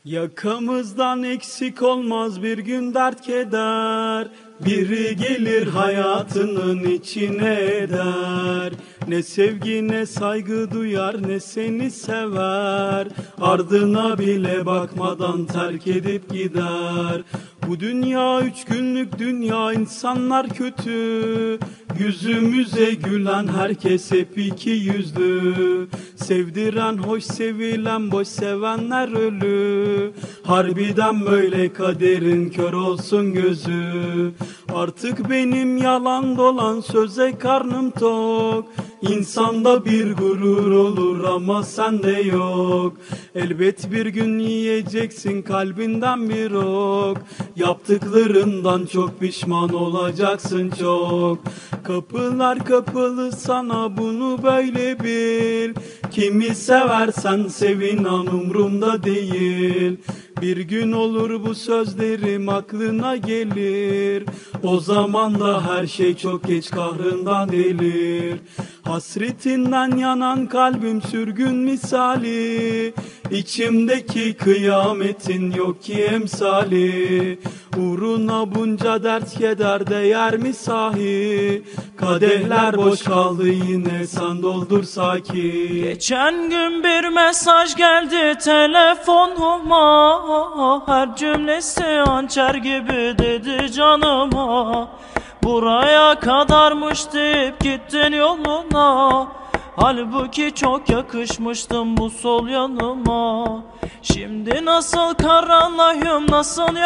Yakamızdan eksik olmaz bir gün dert keder. Biri gelir hayatının içine eder. Ne sevgi ne saygı duyar ne seni sever. Ardına bile bakmadan terk edip gider. Bu dünya 3 günlük dünya, insanlar kötü. Yüzümüze gülen herkes hep iki yüzlü. Sevdiren hoş, sevilen boş, sevenler ölü. Harbiden böyle kaderin kör olsun gözü. Artık benim yalan dolan söze karnım tok. İnsanda bir gurur olur ama sende yok. Elbet bir gün yiyeceksin kalbinden bir ok. Yaptıklarından çok pişman olacaksın çok. Kapılar kapalı sana, bunu böyle bil. Kimi seversen sev, inan umrumda değil. Bir gün olur bu sözlerim aklına gelir. O zaman da her şey çok geç, kahrından delir. Hasretinden yanan kalbim sürgün misali. İçimdeki kıyametin yok ki emsali. Uğruna bunca dert keder değer mi sahi? Kadehler boş kaldı yine, sen doldur saki. Geçen gün bir mesaj geldi telefonuma. Her cümlesi hançer gibi dedi canıma. Buraya kadarmış deyip gittin yoluna. Halbuki çok yakışmıştım bu sol yanıma. Şimdi nasıl karanlayım, nasıl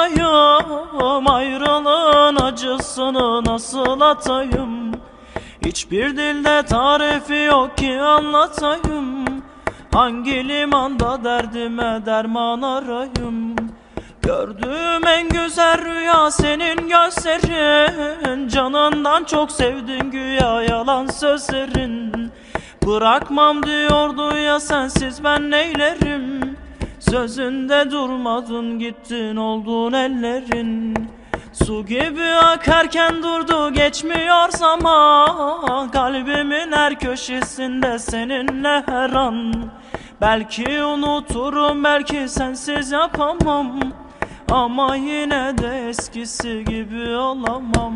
yasayım, ayrılığın acısını nasıl atayım? Hiçbir dilde tarifi yok ki anlatayım. Hangi limanda derdime derman arayım? Gördüğüm en güzel rüya senin gözlerin. Canından çok sevdin güya yalan sözlerin. Bırakmam diyordu ya, sensiz ben neylerim? Sözünde durmadın, gittin oldun ellerin. Su gibi akarken durdu, geçmiyor zaman. Kalbimin her köşesinde seninle her an. Belki unuturum, belki sensiz yapamam. Ama yine de eskisi gibi olamam.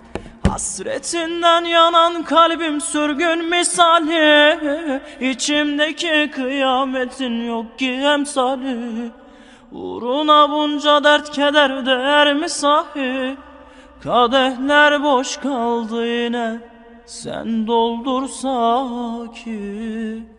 Hasretinden yanan kalbim sürgün misali. İçimdeki kıyametin yok ki emsali. Uğruna bunca dert keder değer mi sahi? Kadehler boş kaldı yine, sen doldur saki.